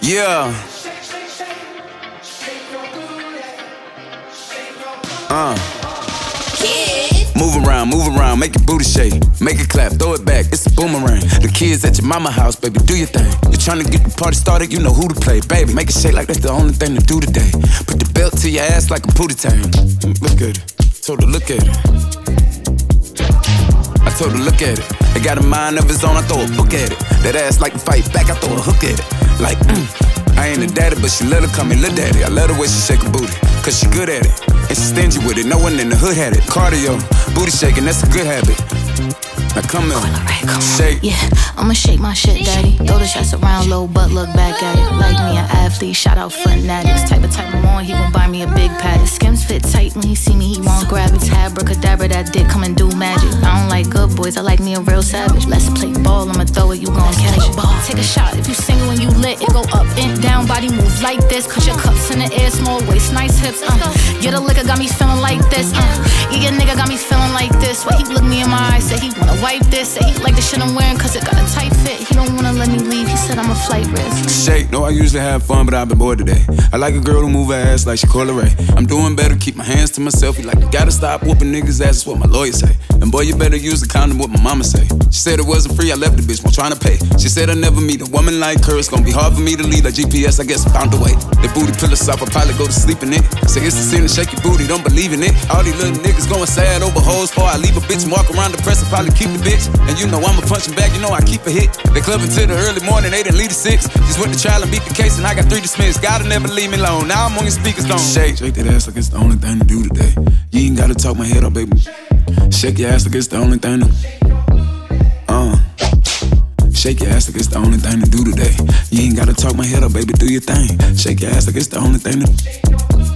Yeah. Move around, make your booty shake. Make it clap, throw it back, it's a boomerang. The kids at your mama house, baby, do your thing. You're trying to get the party started, you know who to play. Baby, make it shake like that's the only thing to do today. Put the belt to your ass like a pootie tang. Look at it, told her look at it. I told her look at it. They got a mind of his own, I throw a book at it. That ass like to fight back, I throw a hook at it. Like, I ain't a daddy, but she let her call me lil' daddy. I let her way she shake her booty, cause she good at it. And she stingy with it, no one in the hood had it. Cardio, booty shaking, that's a good habit. Now come in, shake. Yeah, I'ma shake my shit, daddy. Throw the shots around low, but look back at it. Like me, an athlete, shout out fanatics. Type I'm on, he gon' buy me a big patty. Skims fit tight, when he see me, he won't grab it. Abracadabra, that dick come and do magic. I don't like good boys, I like me a real savage. Let's play ball, I'ma throw it, you gon' catch it. Take a shot, if you single and you lit, it go up and down, body move like this. Put your cups in the air, small waist, nice hips. Yeah, the liquor got me feeling like this. Yeah, your nigga got me feeling like this. Why he look me in my eyes, say he wanna wipe this. Say he like the shit I'm wearing cause it got a tight fit. He don't wanna let me leave, he said I'm a flight risk. Shake, no, I usually have fun, but I've been bored today. I like a girl who move her ass like she Coyle Ray. I'm doing better, keep my hands to myself. He like, you gotta stop whooping niggas' ass, is what my lawyer say. And boy, you better use a condom, what my mama say. She said it wasn't free, I left the bitch while trying to pay. She said I never meet a woman like her. It's gonna be hard for me to leave like GPS, I guess I found a way. The booty pillow soft, I probably go to sleep in it. Say it's a sin to shake your booty, don't believe in it. All these little niggas going sad over hoes. Before I leave a bitch and walk around depressed, I probably keep the bitch. And you know I'm a punching bag, you know I keep a hit. They club until the early morning, they didn't leave the 6. Just went to trial and beat the case and I got 3 dismissed. Gotta never leave me alone, now I'm on your speakers don't. Shake that ass like it's the only thing to do today. You ain't gotta talk my head up, baby. Shake your ass like it's the only thing to shake your ass like it's the only thing to do today. You ain't gotta talk my head up, baby, do your thing. Shake your ass like it's the only thing to